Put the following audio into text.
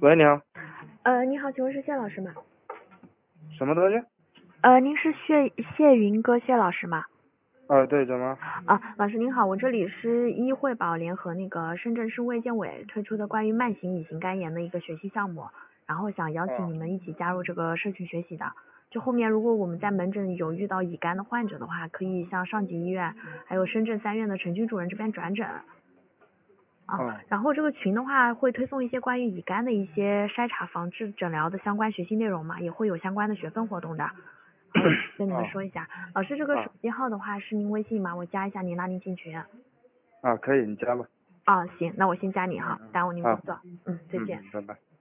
喂，你好， 你好，请问是谢老师吗？ 什么东西？ 您是谢云哥谢老师吗？ 对，怎么？ 老师您好，我这里是医惠宝联合那个深圳市卫健委推出的关于慢性乙型肝炎的一个学习项目，然后想邀请你们一起加入这个社群学习的。就后面如果我们在门诊有遇到乙肝的患者的话，可以向上级医院还有深圳3院的陈军主任这边转诊。然后这个群的话会推送一些关于乙肝的一些筛查、防治、诊疗的相关学习内容嘛，也会有相关的学分活动的。跟你们说一下，老师这个手机号的话是您微信吗？我加一下您，拉您进群。 可以，你加吧。 行，那我先加你哈，耽误您工作。再见。 拜拜。